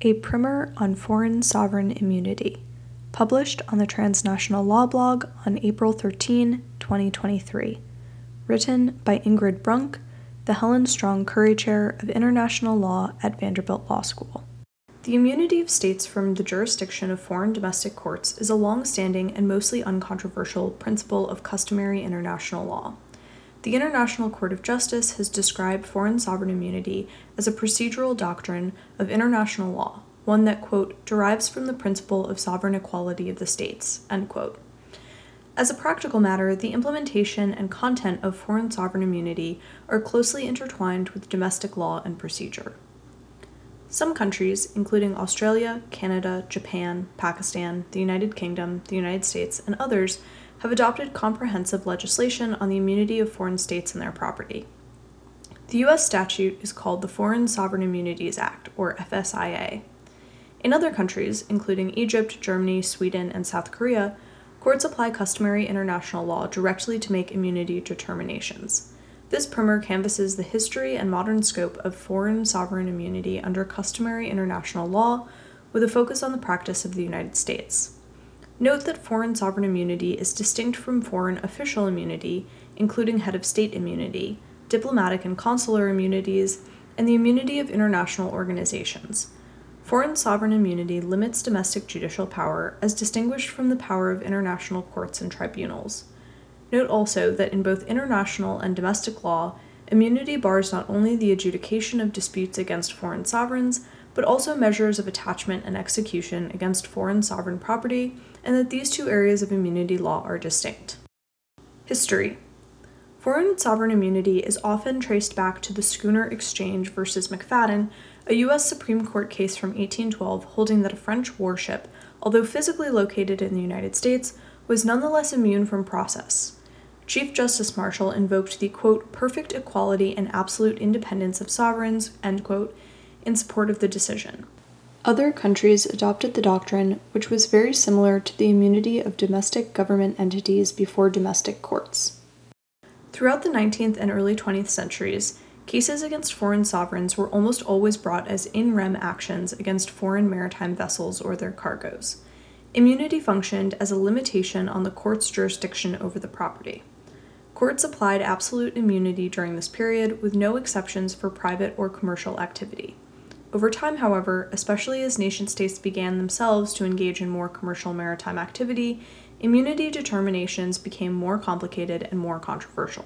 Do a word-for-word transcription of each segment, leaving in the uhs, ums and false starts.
A Primer on Foreign Sovereign Immunity, published on the Transnational Law blog on April thirteenth, twenty twenty-three. Written by Ingrid Brunk, the Helen Strong Curry Chair of International Law at Vanderbilt Law School. The immunity of states from the jurisdiction of foreign domestic courts is a long-standing and mostly uncontroversial principle of customary international law. The International Court of Justice has described foreign sovereign immunity as a procedural doctrine of international law, one that, quote, derives from the principle of sovereign equality of the states, end quote. As a practical matter, the implementation and content of foreign sovereign immunity are closely intertwined with domestic law and procedure. Some countries, including Australia, Canada, Japan, Pakistan, the United Kingdom, the United States, and others, have adopted comprehensive legislation on the immunity of foreign states and their property. The U S statute is called the Foreign Sovereign Immunities Act, or F S I A. In other countries, including Egypt, Germany, Sweden, and South Korea, courts apply customary international law directly to make immunity determinations. This primer canvasses the history and modern scope of foreign sovereign immunity under customary international law, with a focus on the practice of the United States. Note that foreign sovereign immunity is distinct from foreign official immunity, including head of state immunity, diplomatic and consular immunities, and the immunity of international organizations. Foreign sovereign immunity limits domestic judicial power as distinguished from the power of international courts and tribunals. Note also that in both international and domestic law, immunity bars not only the adjudication of disputes against foreign sovereigns, but also measures of attachment and execution against foreign sovereign property, and that these two areas of immunity law are distinct. History. Foreign sovereign immunity is often traced back to the Schooner Exchange versus McFadden, a U S Supreme Court case from eighteen twelve holding that a French warship, although physically located in the United States, was nonetheless immune from process. Chief Justice Marshall invoked the, quote, perfect equality and absolute independence of sovereigns, end quote, in support of the decision. Other countries adopted the doctrine, which was very similar to the immunity of domestic government entities before domestic courts. Throughout the nineteenth and early twentieth centuries, cases against foreign sovereigns were almost always brought as in rem actions against foreign maritime vessels or their cargoes. Immunity functioned as a limitation on the court's jurisdiction over the property. Courts applied absolute immunity during this period, with no exceptions for private or commercial activity. Over time, however, especially as nation-states began themselves to engage in more commercial maritime activity, immunity determinations became more complicated and more controversial.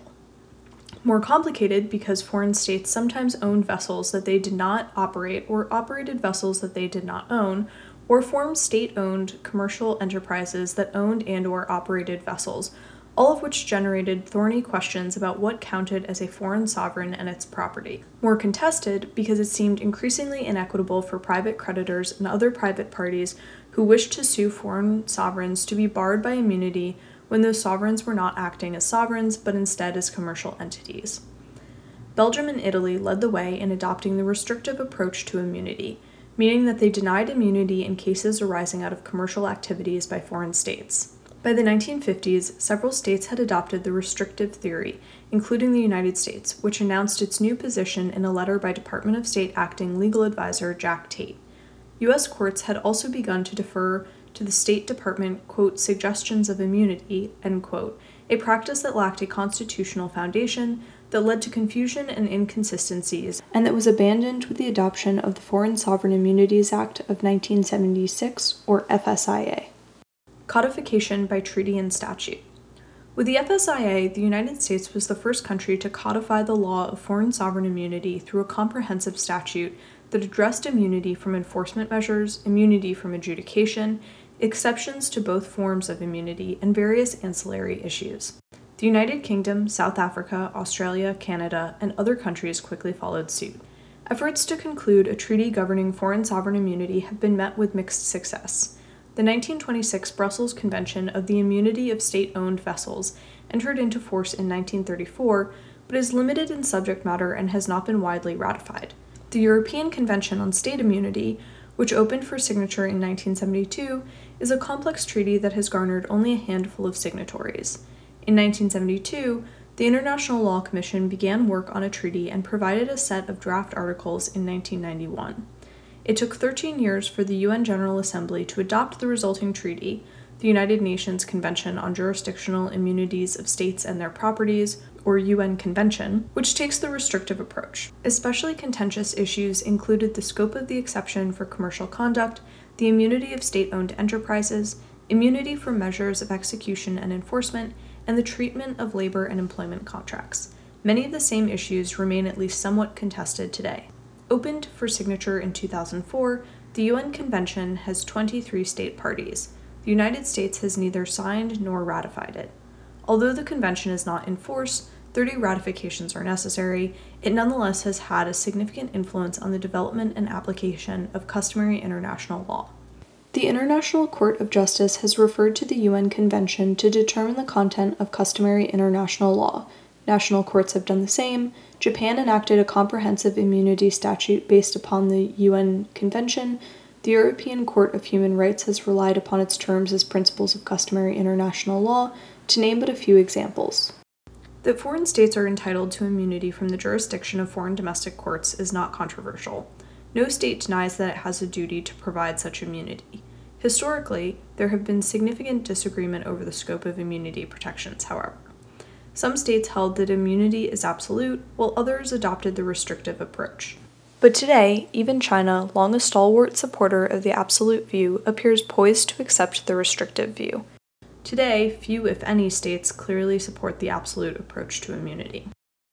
More complicated because foreign states sometimes owned vessels that they did not operate or operated vessels that they did not own, or formed state-owned commercial enterprises that owned and or operated vessels, all of which generated thorny questions about what counted as a foreign sovereign and its property. More contested because it seemed increasingly inequitable for private creditors and other private parties who wished to sue foreign sovereigns to be barred by immunity when those sovereigns were not acting as sovereigns but instead as commercial entities. Belgium and Italy led the way in adopting the restrictive approach to immunity, meaning that they denied immunity in cases arising out of commercial activities by foreign states. By the nineteen fifties, several states had adopted the restrictive theory, including the United States, which announced its new position in a letter by Department of State acting legal advisor Jack Tate. U S courts had also begun to defer to the State Department, quote, suggestions of immunity, end quote, a practice that lacked a constitutional foundation, that led to confusion and inconsistencies, and that was abandoned with the adoption of the Foreign Sovereign Immunities Act of nineteen seventy-six, or F S I A. Codification by treaty and statute. With the F S I A, the United States was the first country to codify the law of foreign sovereign immunity through a comprehensive statute that addressed immunity from enforcement measures, immunity from adjudication, exceptions to both forms of immunity, and various ancillary issues. The United Kingdom, South Africa, Australia, Canada, and other countries quickly followed suit. Efforts to conclude a treaty governing foreign sovereign immunity have been met with mixed success. The nineteen twenty-six Brussels Convention of the Immunity of State-Owned Vessels entered into force in nineteen thirty-four, but is limited in subject matter and has not been widely ratified. The European Convention on State Immunity, which opened for signature in nineteen seventy-two, is a complex treaty that has garnered only a handful of signatories. In nineteen seventy-two, the International Law Commission began work on a treaty and provided a set of draft articles in nineteen ninety-one. It took thirteen years for the U N General Assembly to adopt the resulting treaty, the United Nations Convention on Jurisdictional Immunities of States and Their Properties, or U N Convention, which takes the restrictive approach. Especially contentious issues included the scope of the exception for commercial conduct, the immunity of state-owned enterprises, immunity from measures of execution and enforcement, and the treatment of labor and employment contracts. Many of the same issues remain at least somewhat contested today. Opened for signature in two thousand four, the U N Convention has twenty-three state parties. The United States has neither signed nor ratified it. Although the convention is not in force, thirty ratifications are necessary, it nonetheless has had a significant influence on the development and application of customary international law. The International Court of Justice has referred to the U N Convention to determine the content of customary international law. National courts have done the same. Japan enacted a comprehensive immunity statute based upon the U N Convention. The European Court of Human Rights has relied upon its terms as principles of customary international law, to name but a few examples. That foreign states are entitled to immunity from the jurisdiction of foreign domestic courts is not controversial. No state denies that it has a duty to provide such immunity. Historically, there have been significant disagreement over the scope of immunity protections, however. Some states held that immunity is absolute, while others adopted the restrictive approach. But today, even China, long a stalwart supporter of the absolute view, appears poised to accept the restrictive view. Today, few, if any, states clearly support the absolute approach to immunity.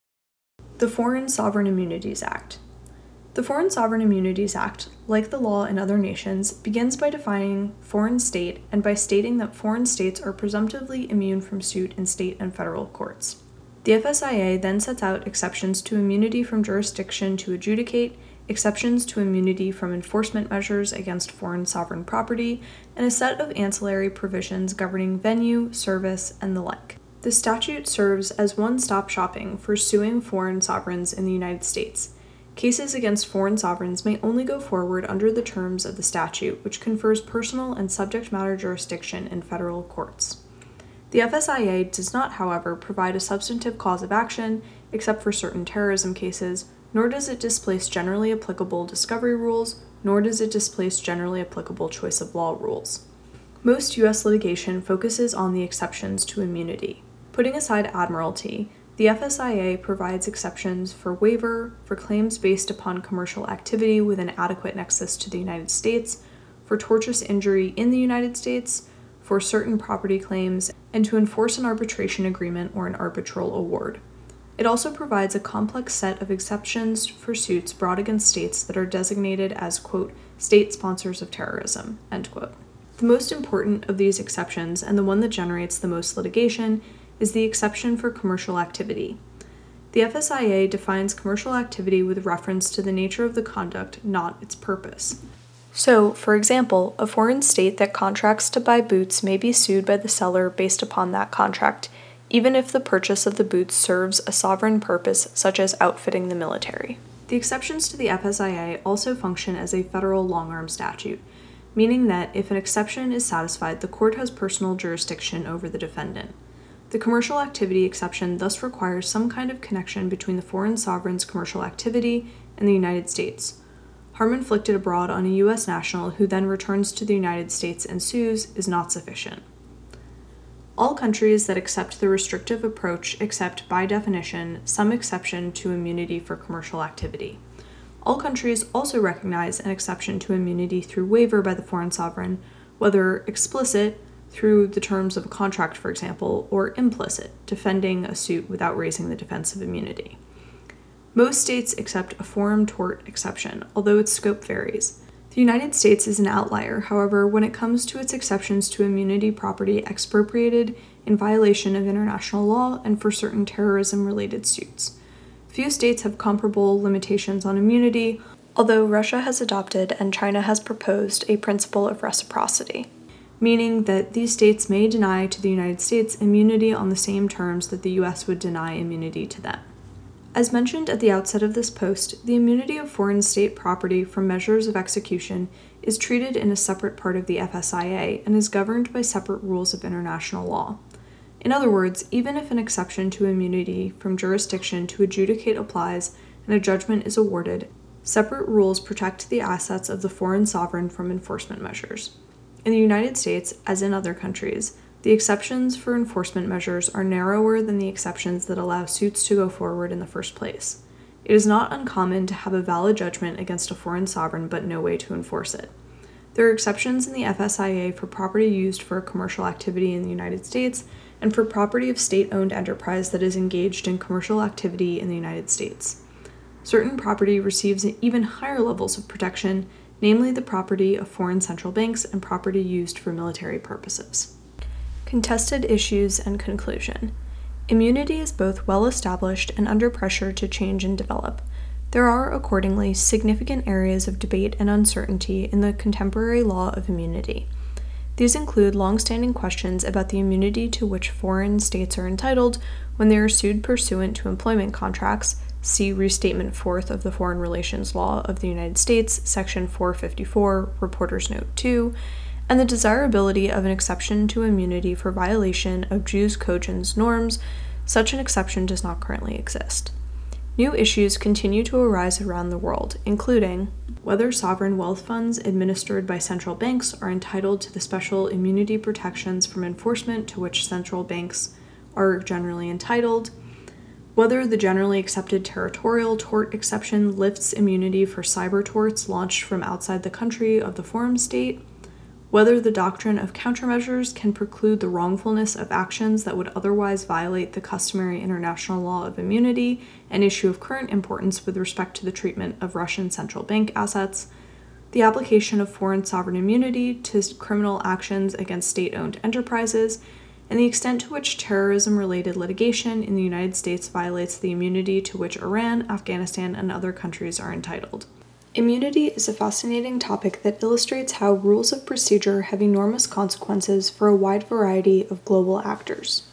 The Foreign Sovereign Immunities Act. The Foreign Sovereign Immunities Act, like the law in other nations, begins by defining foreign state and by stating that foreign states are presumptively immune from suit in state and federal courts. The F S I A then sets out exceptions to immunity from jurisdiction to adjudicate, exceptions to immunity from enforcement measures against foreign sovereign property, and a set of ancillary provisions governing venue, service, and the like. The statute serves as one-stop shopping for suing foreign sovereigns in the United States. Cases against foreign sovereigns may only go forward under the terms of the statute, which confers personal and subject matter jurisdiction in federal courts. The F S I A does not, however, provide a substantive cause of action, except for certain terrorism cases, nor does it displace generally applicable discovery rules, nor does it displace generally applicable choice of law rules. Most U S litigation focuses on the exceptions to immunity. Putting aside admiralty, the F S I A provides exceptions for waiver, for claims based upon commercial activity with an adequate nexus to the United States, for tortious injury in the United States, for certain property claims, and to enforce an arbitration agreement or an arbitral award. It also provides a complex set of exceptions for suits brought against states that are designated as, quote, state sponsors of terrorism, end quote. The most important of these exceptions, and the one that generates the most litigation, is the exception for commercial activity. The F S I A defines commercial activity with reference to the nature of the conduct, not its purpose. So, for example, a foreign state that contracts to buy boots may be sued by the seller based upon that contract, even if the purchase of the boots serves a sovereign purpose such as outfitting the military. The exceptions to the F S I A also function as a federal long-arm statute, meaning that if an exception is satisfied, the court has personal jurisdiction over the defendant. The commercial activity exception thus requires some kind of connection between the foreign sovereign's commercial activity and the United States. Harm inflicted abroad on a U S national who then returns to the United States and sues is not sufficient. All countries that accept the restrictive approach accept, by definition, some exception to immunity for commercial activity. All countries also recognize an exception to immunity through waiver by the foreign sovereign, whether explicit, through the terms of a contract, for example, or implicit, defending a suit without raising the defense of immunity. Most states accept a forum tort exception, although its scope varies. The United States is an outlier, however, when it comes to its exceptions to immunity property expropriated in violation of international law and for certain terrorism-related suits. Few states have comparable limitations on immunity, although Russia has adopted and China has proposed a principle of reciprocity, meaning that these states may deny to the United States immunity on the same terms that the U S would deny immunity to them. As mentioned at the outset of this post, the immunity of foreign state property from measures of execution is treated in a separate part of the F S I A and is governed by separate rules of international law. In other words, even if an exception to immunity from jurisdiction to adjudicate applies and a judgment is awarded, Separate rules protect the assets of the foreign sovereign from enforcement measures. In the United States, as in other countries, the exceptions for enforcement measures are narrower than the exceptions that allow suits to go forward in the first place. It is not uncommon to have a valid judgment against a foreign sovereign but no way to enforce it. There are exceptions in the F S I A for property used for commercial activity in the United States and for property of state-owned enterprise that is engaged in commercial activity in the United States. Certain property receives even higher levels of protection, namely the property of foreign central banks and property used for military purposes. Contested issues and conclusion. Immunity is both well established and under pressure to change and develop. There are, accordingly, significant areas of debate and uncertainty in the contemporary law of immunity. These include long-standing questions about the immunity to which foreign states are entitled when they are sued pursuant to employment contracts, see Restatement fourth of the Foreign Relations Law of the United States, Section four fifty-four, Reporter's Note two, and the desirability of an exception to immunity for violation of jus cogens norms. Such an exception does not currently exist. New issues continue to arise around the world, including whether sovereign wealth funds administered by central banks are entitled to the special immunity protections from enforcement to which central banks are generally entitled, whether the generally accepted territorial tort exception lifts immunity for cyber torts launched from outside the country of the forum state, whether the doctrine of countermeasures can preclude the wrongfulness of actions that would otherwise violate the customary international law of immunity, an issue of current importance with respect to the treatment of Russian central bank assets, the application of foreign sovereign immunity to criminal actions against state-owned enterprises, and the extent to which terrorism-related litigation in the United States violates the immunity to which Iran, Afghanistan, and other countries are entitled. Immunity is a fascinating topic that illustrates how rules of procedure have enormous consequences for a wide variety of global actors.